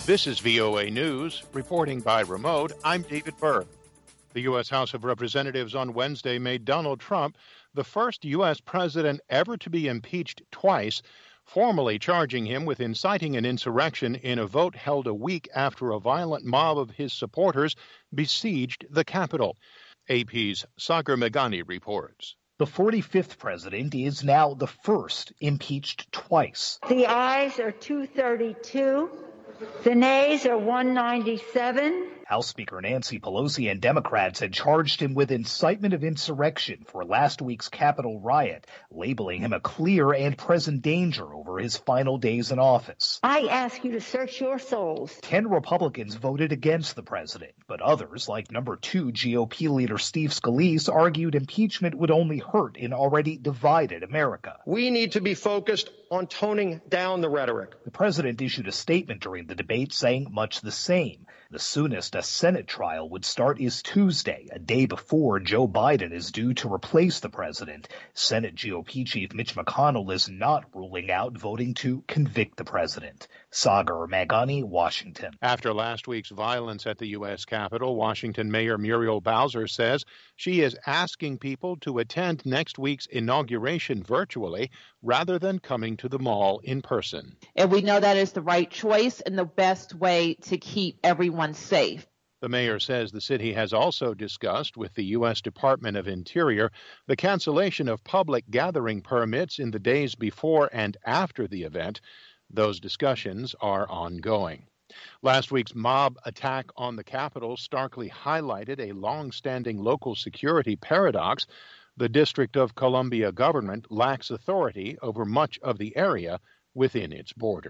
This is VOA News, reporting by remote. I'm David Burr. The U.S. House of Representatives on Wednesday made Donald Trump the first U.S. president ever to be impeached twice, formally charging him with inciting an insurrection in a vote held a week after a violent mob of his supporters besieged the Capitol. AP's Sagar Meghani reports. The 45th president is now the first impeached twice. The ayes are 232. The nays are 197. House Speaker Nancy Pelosi and Democrats had charged him with incitement of insurrection for last week's Capitol riot, labeling him a clear and present danger over his final days in office. I ask you to search your souls. 10 Republicans voted against the president, but others, like number 2 GOP leader Steve Scalise, argued impeachment would only hurt an already divided America. We need to be focused on toning down the rhetoric. The president issued a statement during the debate saying much the same. The soonest a Senate trial would start is Tuesday, a day before Joe Biden is due to replace the president. Senate GOP Chief Mitch McConnell is not ruling out voting to convict the president. Sagar Meghani, Washington. After last week's violence at the U.S. Capitol, Washington Mayor Muriel Bowser says she is asking people to attend next week's inauguration virtually rather than coming to the mall in person. And we know that is the right choice and the best way to keep everyone safe. The mayor says the city has also discussed with the U.S. Department of Interior the cancellation of public gathering permits in the days before and after the event. Those discussions are ongoing. Last week's mob attack on the Capitol starkly highlighted a long-standing local security paradox. The District of Columbia government lacks authority over much of the area within its borders.